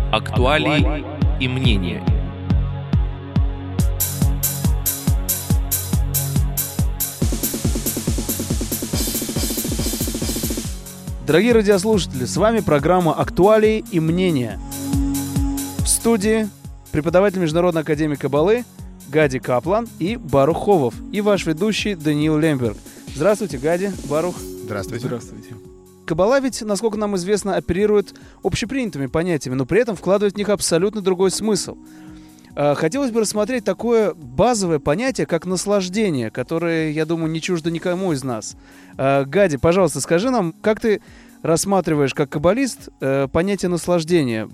Актуалии и мнения. Дорогие радиослушатели, с вами программа «Актуалии и мнения». В студии преподаватель Международной академии Каббалы Гади Каплан и Барух Ховов, и ваш ведущий Даниил Лемберг. Здравствуйте, Гади, Барух. Здравствуйте. Здравствуйте. Каббала ведь, насколько нам известно, оперирует общепринятыми понятиями, но при этом вкладывает в них абсолютно другой смысл. Хотелось бы рассмотреть такое базовое понятие, как наслаждение, которое, я думаю, не чуждо никому из нас. Гади, пожалуйста, скажи нам, как ты рассматриваешь как каббалист понятие наслаждения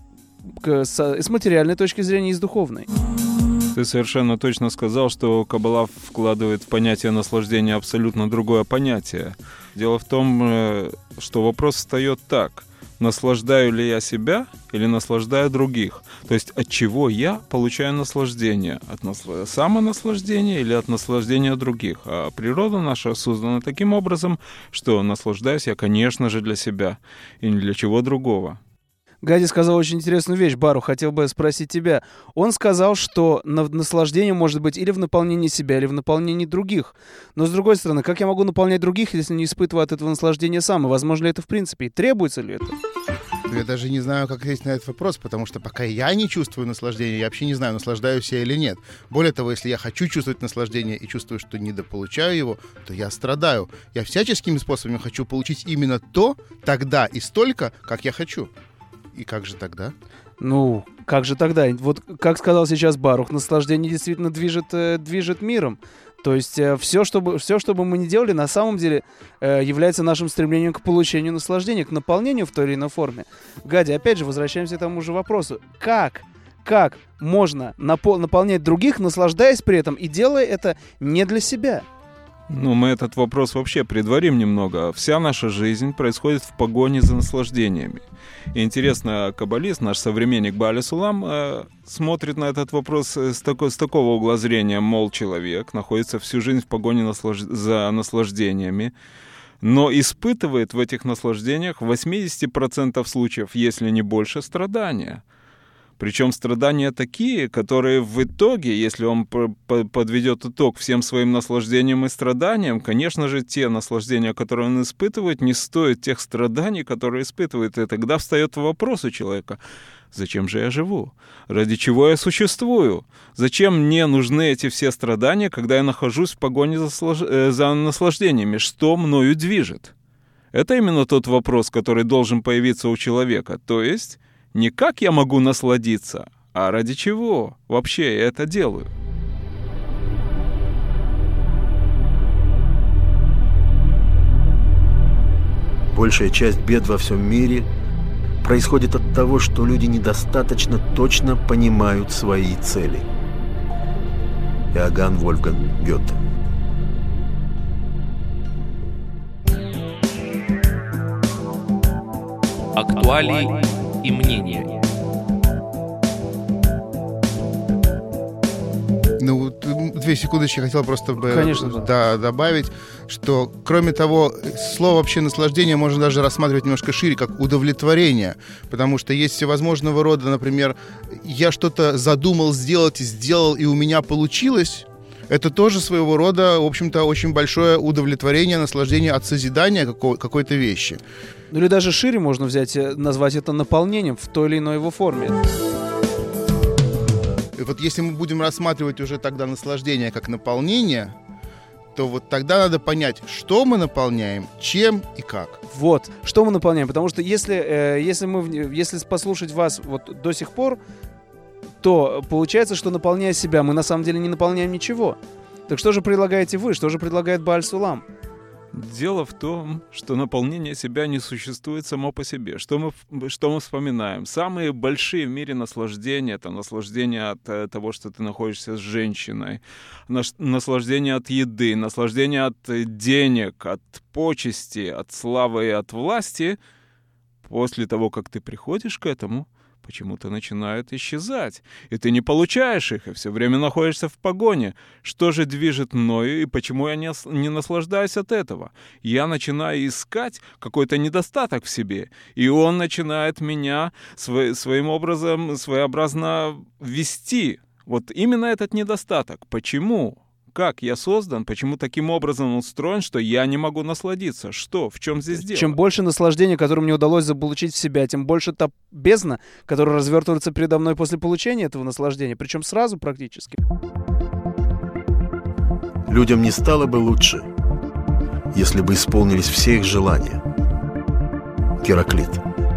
с материальной точки зрения и с духовной? Ты совершенно точно сказал, что Каббала вкладывает в понятие наслаждения абсолютно другое понятие. Дело в том, что вопрос встает так: наслаждаю ли я себя или наслаждаю других? То есть от чего я получаю наслаждение? От самонаслаждения или от наслаждения других? А природа наша создана таким образом, что наслаждаюсь я, конечно же, для себя и ни для чего другого. Гади сказал очень интересную вещь, Бару, хотел бы спросить тебя. Он сказал, что наслаждение может быть или в наполнении себя, или в наполнении других. Но, с другой стороны, как я могу наполнять других, если не испытываю от этого наслаждения сам? И возможно ли это в принципе? И требуется ли это? Я даже не знаю, как ответить на этот вопрос, потому что пока я не чувствую наслаждения, я вообще не знаю, наслаждаюсь я или нет. Более того, если я хочу чувствовать наслаждение и чувствую, что недополучаю его, то я страдаю. Я всяческими способами хочу получить именно то, тогда и столько, как я хочу. И как же тогда? Ну, как же тогда? Вот как сказал сейчас Барух, наслаждение действительно движет миром. То есть все, что бы мы ни делали, на самом деле является нашим стремлением к получению наслаждения, к наполнению в той или иной форме. Гади, опять же, возвращаемся к тому же вопросу. Как можно наполнять других, наслаждаясь при этом и делая это не для себя? Ну, мы этот вопрос вообще предварим немного. Вся наша жизнь происходит в погоне за наслаждениями. И интересно, каббалист, наш современник Бааль ха-Сулам, смотрит на этот вопрос с такого угла зрения, мол, человек находится всю жизнь в погоне за наслаждениями, но испытывает в этих наслаждениях в 80% случаев, если не больше, страдания. Причем страдания такие, которые в итоге, если он подведет итог всем своим наслаждениям и страданиям, конечно же, те наслаждения, которые он испытывает, не стоят тех страданий, которые испытывает. И тогда встает вопрос у человека: зачем же я живу? Ради чего я существую? Зачем мне нужны эти все страдания, когда я нахожусь в погоне за наслаждениями? Что мною движет? Это именно тот вопрос, который должен появиться у человека. То есть не как я могу насладиться, а ради чего вообще я это делаю. Большая часть бед во всем мире происходит от того, что люди недостаточно точно понимают свои цели. Иоганн Вольфганг Гёте. Актуалии и мнения. Ну, 2 секундочки, я хотел просто добавить, что, кроме того, слово вообще наслаждение можно даже рассматривать немножко шире, как удовлетворение, потому что есть всевозможного рода, например, я что-то задумал сделать и сделал, и у меня получилось. Это тоже своего рода, в общем-то, очень большое удовлетворение, наслаждение от созидания какой-то вещи. Ну или даже шире можно назвать это наполнением в той или иной его форме. И вот если мы будем рассматривать уже тогда наслаждение как наполнение, то вот тогда надо понять, что мы наполняем, чем и как. Вот, что мы наполняем. Потому что если послушать вас вот до сих пор, то получается, что, наполняя себя, мы на самом деле не наполняем ничего. Так что же предлагаете вы? Что же предлагает Бааль ха-Сулам? Дело в том, что наполнение себя не существует само по себе. Что мы вспоминаем? Самые большие в мире наслаждения — это наслаждение от того, что ты находишься с женщиной, наслаждение от еды, наслаждение от денег, от почести, от славы и от власти. После того, как ты приходишь к этому, почему-то начинают исчезать, и ты не получаешь их, и все время находишься в погоне. Что же движет мною, и почему я не наслаждаюсь от этого? Я начинаю искать какой-то недостаток в себе, и он начинает меня своим образом, своеобразно вести. Вот именно этот недостаток. Почему? Как я создан, почему таким образом он устроен, что я не могу насладиться? Что? В чем здесь дело? Чем больше наслаждения, которое мне удалось заполучить в себя, тем больше та бездна, которая развертывается передо мной после получения этого наслаждения, причем сразу практически. Людям не стало бы лучше, если бы исполнились все их желания. Гераклит.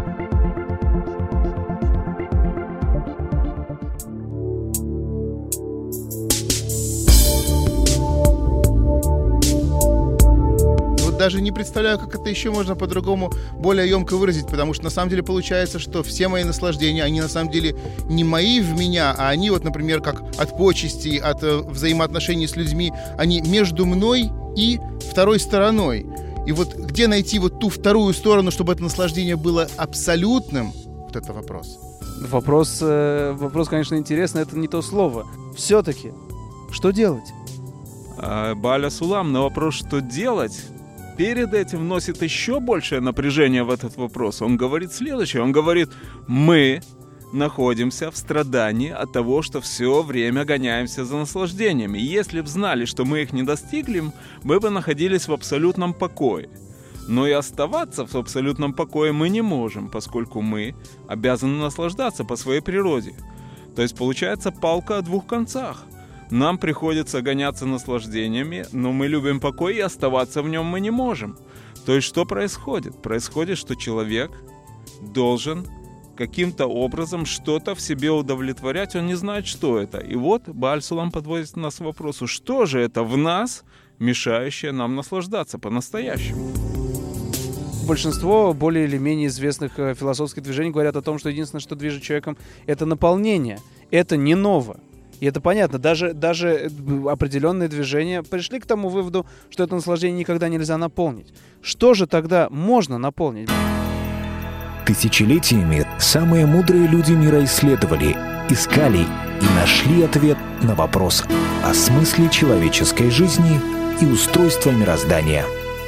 Даже не представляю, как это еще можно по-другому более емко выразить, потому что на самом деле получается, что все мои наслаждения, они на самом деле не мои в меня, а они вот, например, как от почестей, от взаимоотношений с людьми, они между мной и второй стороной. И вот где найти вот ту вторую сторону, чтобы это наслаждение было абсолютным, вот это вопрос. Вопрос, конечно, интересный, это не то слово. Все-таки, что делать? Бааль ха-Сулам на вопрос, что делать, перед этим вносит еще большее напряжение в этот вопрос. Он говорит следующее. Он говорит, мы находимся в страдании от того, что все время гоняемся за наслаждениями. И если бы знали, что мы их не достигли, мы бы находились в абсолютном покое. Но и оставаться в абсолютном покое мы не можем, поскольку мы обязаны наслаждаться по своей природе. То есть получается палка о двух концах. Нам приходится гоняться наслаждениями, но мы любим покой, и оставаться в нем мы не можем. То есть что происходит? Происходит, что человек должен каким-то образом что-то в себе удовлетворять, он не знает, что это. И вот Бааль ха-Сулам подводит нас к вопросу, что же это в нас, мешающее нам наслаждаться по-настоящему? Большинство более или менее известных философских движений говорят о том, что единственное, что движет человеком, это наполнение, это не ново. И это понятно, даже определенные движения пришли к тому выводу, что это наслаждение никогда нельзя наполнить. Что же тогда можно наполнить? Тысячелетиями самые мудрые люди мира исследовали, искали и нашли ответ на вопрос о смысле человеческой жизни и устройства мироздания.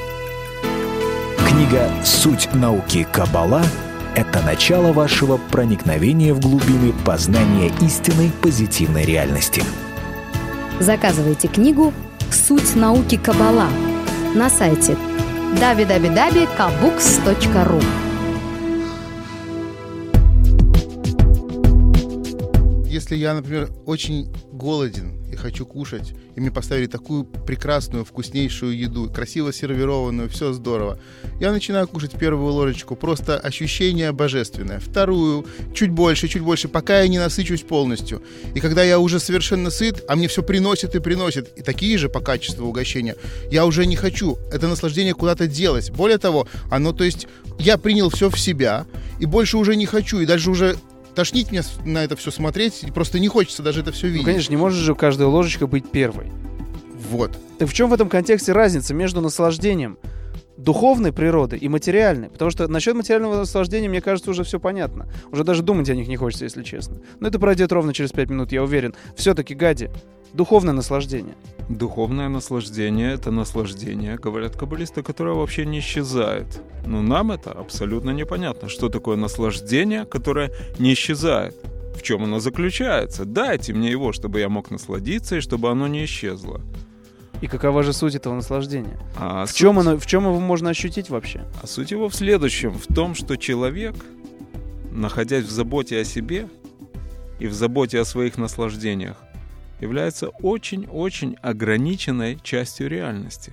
Книга «Суть науки Каббала» — это начало вашего проникновения в глубины познания истинной позитивной реальности. Заказывайте книгу «Суть науки Каббала» на сайте www.kabooks.ru. Если я, например, очень голоден и хочу кушать, и мне поставили такую прекрасную, вкуснейшую еду, красиво сервированную, все здорово, я начинаю кушать первую ложечку, просто ощущение божественное, вторую, чуть больше, пока я не насычусь полностью. И когда я уже совершенно сыт, а мне все приносит, и такие же по качеству угощения, я уже не хочу это наслаждение куда-то делать. Более того, я принял все в себя, и больше уже не хочу, и даже уже тошнить мне на это все смотреть, и просто не хочется даже это все видеть. Ну, конечно, не может же каждая ложечка быть первой. Вот. Так в чем в этом контексте разница между наслаждением духовной природы и материальной? Потому что насчет материального наслаждения, мне кажется, уже все понятно. Уже даже думать о них не хочется, если честно. Но это пройдет ровно через 5 минут, я уверен. Все-таки, Гади, духовное наслаждение. Духовное наслаждение — это наслаждение, говорят каббалисты, которое вообще не исчезает. Но нам это абсолютно непонятно, что такое наслаждение, которое не исчезает. В чем оно заключается? Дайте мне его, чтобы я мог насладиться и чтобы оно не исчезло. И какова же суть этого наслаждения? В чем его можно ощутить вообще? А суть его в следующем, в том, что человек, находясь в заботе о себе и в заботе о своих наслаждениях, является очень-очень ограниченной частью реальности.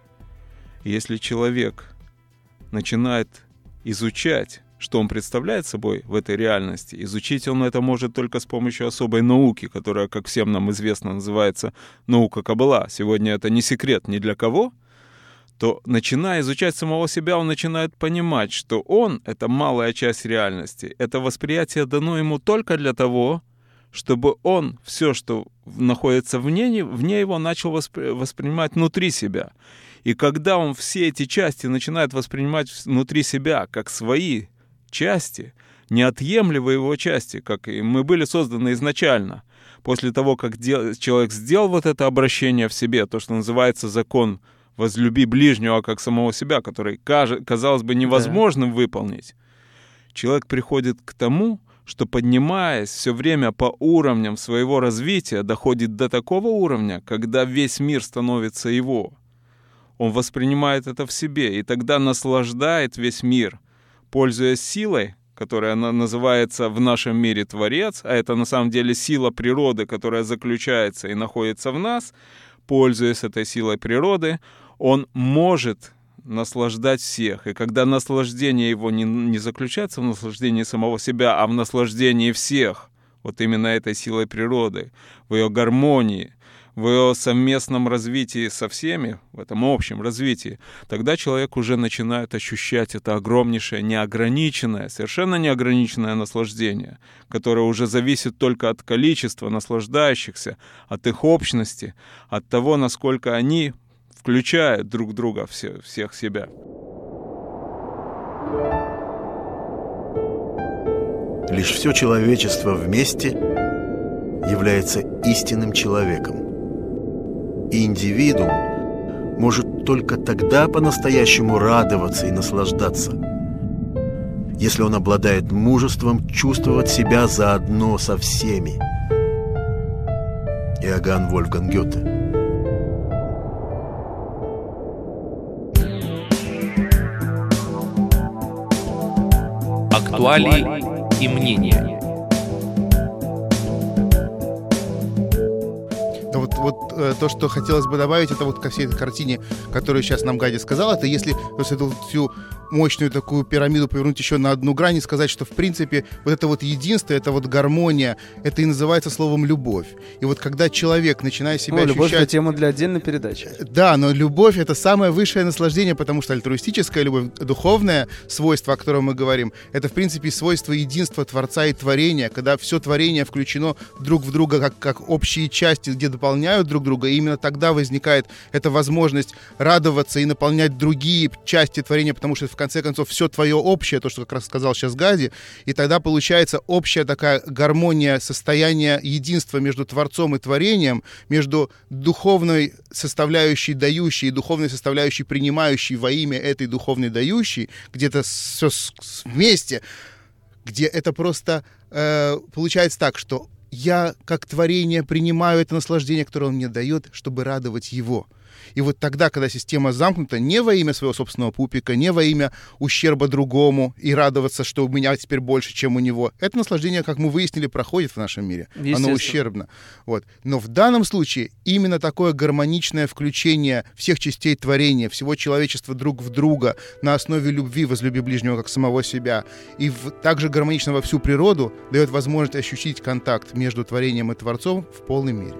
Если человек начинает изучать, что он представляет собой в этой реальности, изучить он это может только с помощью особой науки, которая, как всем нам известно, называется наука Каббала. Сегодня это не секрет ни для кого. То, начиная изучать самого себя, он начинает понимать, что он — это малая часть реальности. Это восприятие дано ему только для того, чтобы он все, что находится вне его, начал воспринимать внутри себя. И когда он все эти части начинает воспринимать внутри себя как свои части, неотъемлемой его части, как и мы были созданы изначально. После того, как человек сделал вот это обращение в себе, то, что называется закон «возлюби ближнего, как самого себя», который, казалось бы, невозможным выполнить, человек приходит к тому, что, поднимаясь все время по уровням своего развития, доходит до такого уровня, когда весь мир становится его. Он воспринимает это в себе, и тогда наслаждает весь мир, пользуясь силой, которая называется в нашем мире Творец, а это на самом деле сила природы, которая заключается и находится в нас. Пользуясь этой силой природы, он может наслаждать всех. И когда наслаждение его не заключается в наслаждении самого себя, а в наслаждении всех, вот именно этой силой природы, в ее гармонии, в ее совместном развитии со всеми, в этом общем развитии, тогда человек уже начинает ощущать это огромнейшее, неограниченное, совершенно неограниченное наслаждение, которое уже зависит только от количества наслаждающихся, от их общности, от того, насколько они включают друг друга, всех себя. Лишь все человечество вместе является истинным человеком. И индивидуум может только тогда по-настоящему радоваться и наслаждаться, если он обладает мужеством чувствовать себя заодно со всеми. Иоганн Вольфганг Гёте. Актуалии и мнения. То, что хотелось бы добавить, это вот ко всей этой картине, которую сейчас нам Гадя сказал, это если эту всю мощную такую пирамиду повернуть еще на одну грань и сказать, что в принципе вот это вот единство, это вот гармония, это и называется словом любовь. И вот когда человек начинает себя ощущать... Любовь — это тема для отдельной передачи. Да, но любовь — это самое высшее наслаждение, потому что альтруистическая любовь, духовное свойство, о котором мы говорим, это в принципе свойство единства Творца и творения, когда все творение включено друг в друга как общие части, где дополняют друг друга, и именно тогда возникает эта возможность радоваться и наполнять другие части творения, потому что в конце концов все твое общее, то, что как раз сказал сейчас Гади, и тогда получается общая такая гармония, состояние единства между Творцом и творением, между духовной составляющей дающей и духовной составляющей принимающей во имя этой духовной дающей, где-то все вместе, где это просто получается так, что я, как творение, принимаю это наслаждение, которое он мне дает, чтобы радовать его. И вот тогда, когда система замкнута не во имя своего собственного пупика, не во имя ущерба другому и радоваться, что у меня теперь больше, чем у него, это наслаждение, как мы выяснили, проходит в нашем мире. Оно ущербно. Вот. Но в данном случае именно такое гармоничное включение всех частей творения, всего человечества друг в друга на основе любви, возлюби ближнего как самого себя, и также гармонично во всю природу дает возможность ощутить контакт между творением и Творцом в полной мере.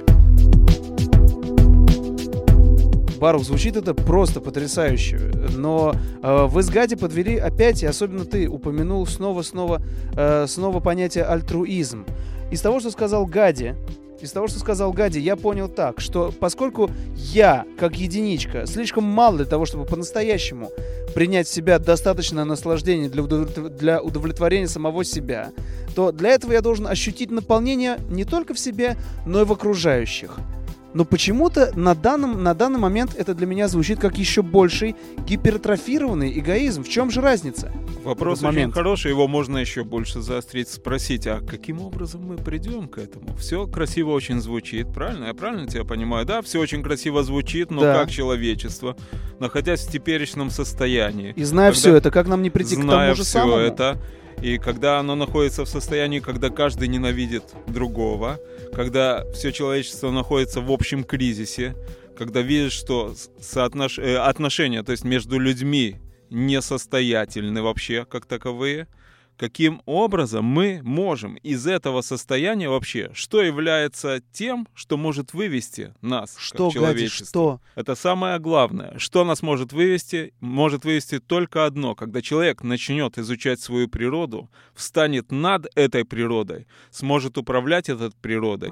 Барух, звучит это просто потрясающе, но вы с Гади подвели опять, и особенно ты упомянул снова понятие альтруизм. Из того, что сказал Гади, я понял так, что поскольку я, как единичка, слишком мал для того, чтобы по-настоящему принять в себя достаточное наслаждение для удовлетворения самого себя, то для этого я должен ощутить наполнение не только в себе, но и в окружающих. Но почему-то на данный момент это для меня звучит как еще больший гипертрофированный эгоизм. В чем же разница? Вопрос очень хороший, его можно еще больше заострить, спросить, а каким образом мы придем к этому? Все красиво очень звучит, правильно? Я правильно тебя понимаю? Да, все очень красиво звучит, но как человечество, находясь в теперечном состоянии. И зная все это, как нам не прийти к тому же самому? Это, и когда оно находится в состоянии, когда каждый ненавидит другого, когда все человечество находится в общем кризисе, когда видишь, что отношения, то есть между людьми, несостоятельны вообще как таковые, каким образом мы можем из этого состояния вообще, что является тем, что может вывести нас, как человечество? Что? Это самое главное. Что нас может вывести? Может вывести только одно. Когда человек начнет изучать свою природу, встанет над этой природой, сможет управлять этой природой.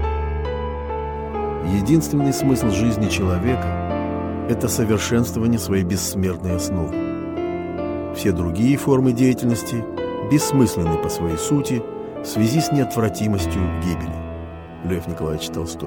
Единственный смысл жизни человека – это совершенствование своей бессмертной основы. Все другие формы деятельности бессмысленны по своей сути в связи с неотвратимостью гибели. Лев Николаевич Толстой.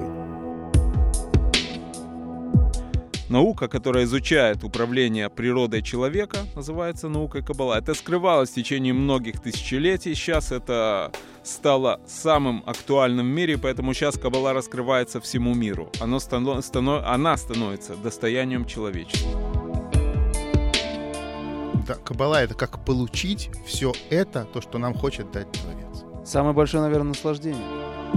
Наука, которая изучает управление природой человека, называется наукой Каббала. Это скрывалось в течение многих тысячелетий. Сейчас это стало самым актуальным в мире, поэтому сейчас Каббала раскрывается всему миру. Она становится достоянием человечества. Да, Каббала — это как получить все это, то, что нам хочет дать Творец. Самое большое, наверное, наслаждение.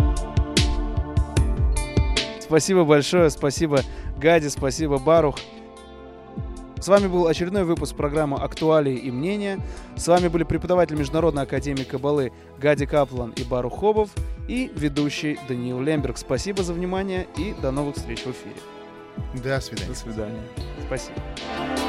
Спасибо большое, спасибо Гади, спасибо Барух. С вами был очередной выпуск программы «Актуалии и мнения». С вами были преподаватель Международной академии Каббалы Гади Каплан и Барух Хобов и ведущий Даниил Лемберг. Спасибо за внимание и до новых встреч в эфире. До свидания. До свидания. Спасибо.